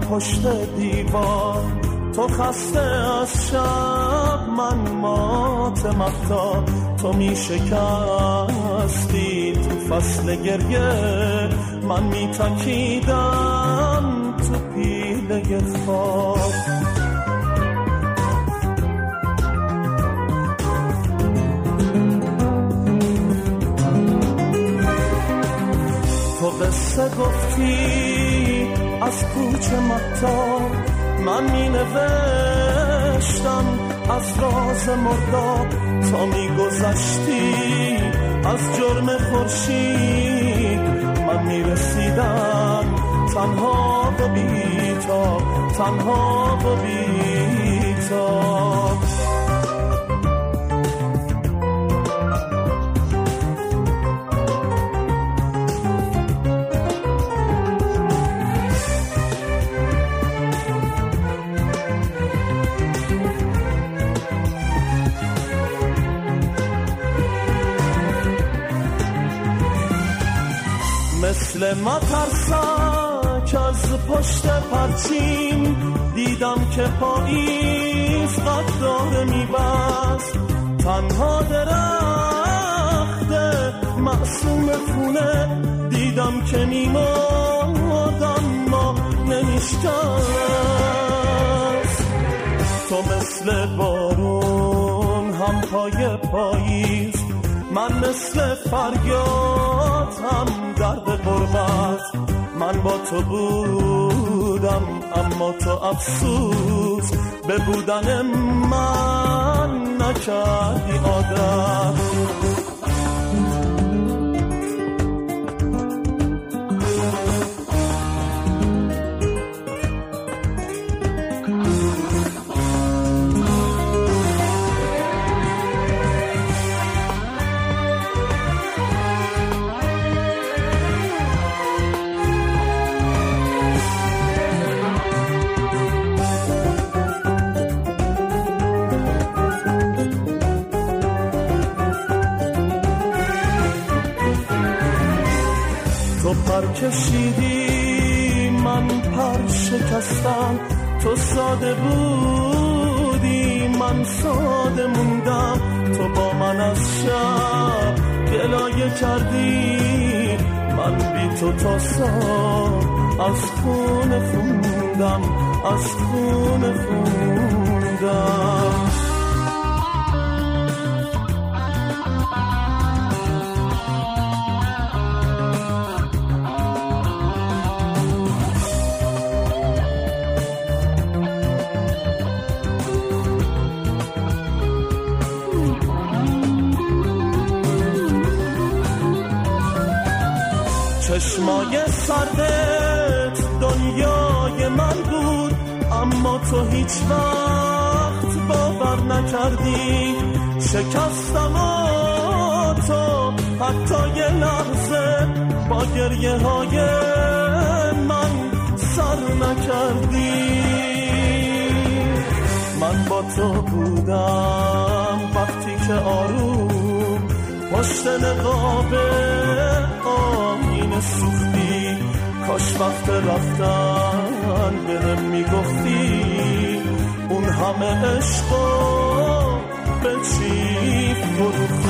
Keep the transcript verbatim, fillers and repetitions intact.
پشت دیوار. تو خسته از شب، من مات مهتاب. تو می شکستی تو فصل گریه، من می تکیدم تو پیله خواب. تو قصه گفتی از کوچه مهتاب، من می نوشتم از راز مرداب. تا می گذشتی از جرم خورشید، من می رسیدم تنها و بی‌تاب، تنها و بی‌تاب. مثل مترسک از پشت پرچین، دیدم که پاییز قد داره میبست. تنها درخت معصوم خونه دیدم که میمرد اما نمیشکست. تو مثل بارون هم پای پاییز، من مثل فریاد هم درد غربت. من با تو بودم اما تو افسوس به بودن من نکردی عادت. تو پر کشیدی من پر شکستم، تو ساده بودی من ساده موندم. تو با من از شب گلایه کردی، من بی تو تا صبح از خونه خوندم، از خونه خوندم. چشمای سردت دنیای من بود، اما تو هیچ وقت باور نکردی. شکستم و تو حتی یه لحظه با گریه های من سر نکردی. من با تو بودم وقتی که آروم پشت نقاب آینه سوختی. کاش وقت رفتن بهم میگفتی اون همه عشقو به چی فروختی.